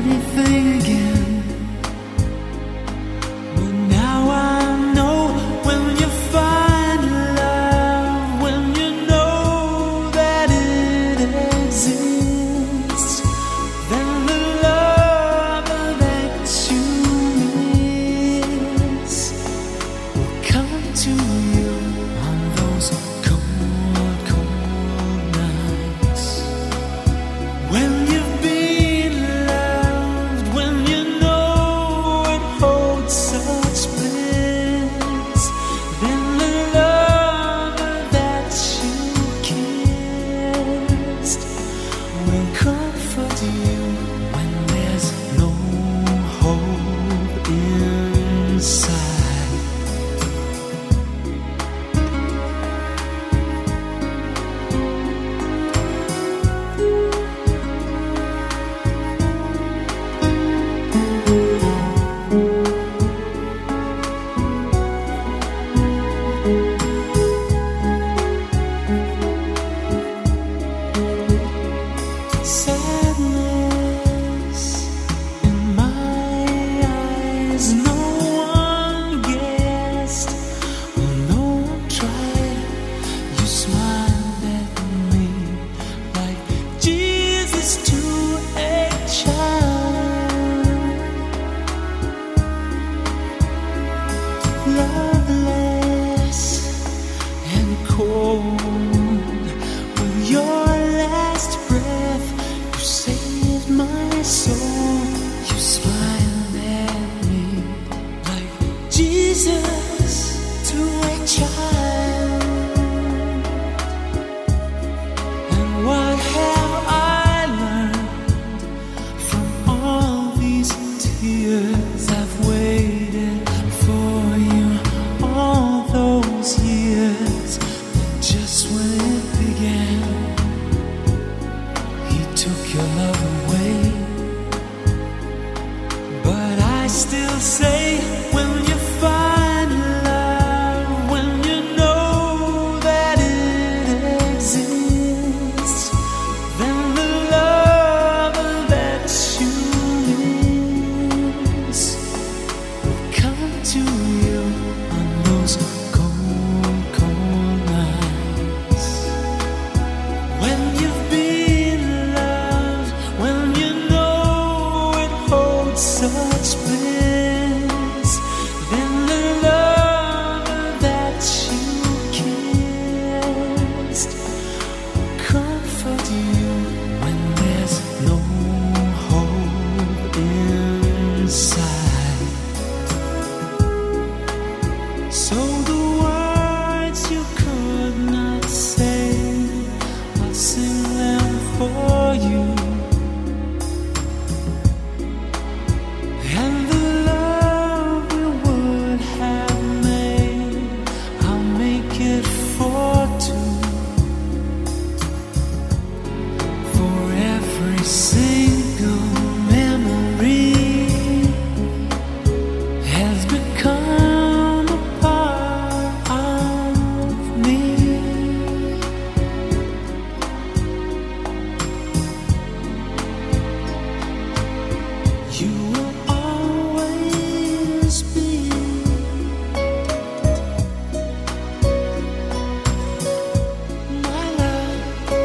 anything again. But now I know when you find love, when you know that it exists, then the love that you miss will come to you on those cold, cold nights. When you've been loved, when you know it holds such bliss, then the love that you kissed will comfort you when there's no hope inside. Sadness in my eyes, no one guessed, oh, no one tried. You smiled at me like Jesus to a child, loveless and cold. With your last breath, you saved my soul. You smiled at me like Jesus to a child. And what have I learned from all these tears? I've waited for you all those years. Just when it began, he took your love away. But I still say, when you find love, when you know that it exists, then the love that you miss will come to you on those cold, cold nights. When you've been loved, when you know it holds such bliss, then the love that you kissed will comfort you when there's no hope inside. So the words you could not say, I'll sing them for you. And the love we would have made, I'll make it for two. For every single memory has become a part of me. You will always be my love.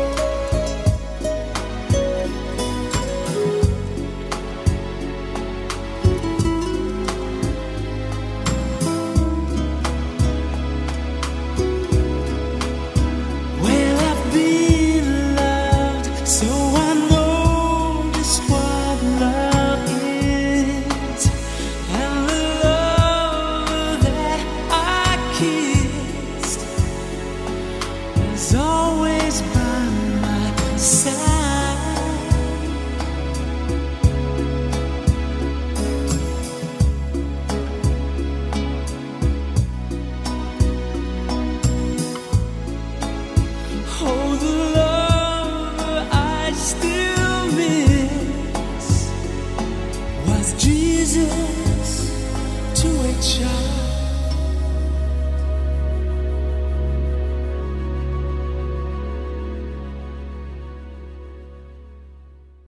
Well, I've been loved, so I know just what love is. And the love that I kissed was always by my side. Oh, the love I still miss was Jesus to a child.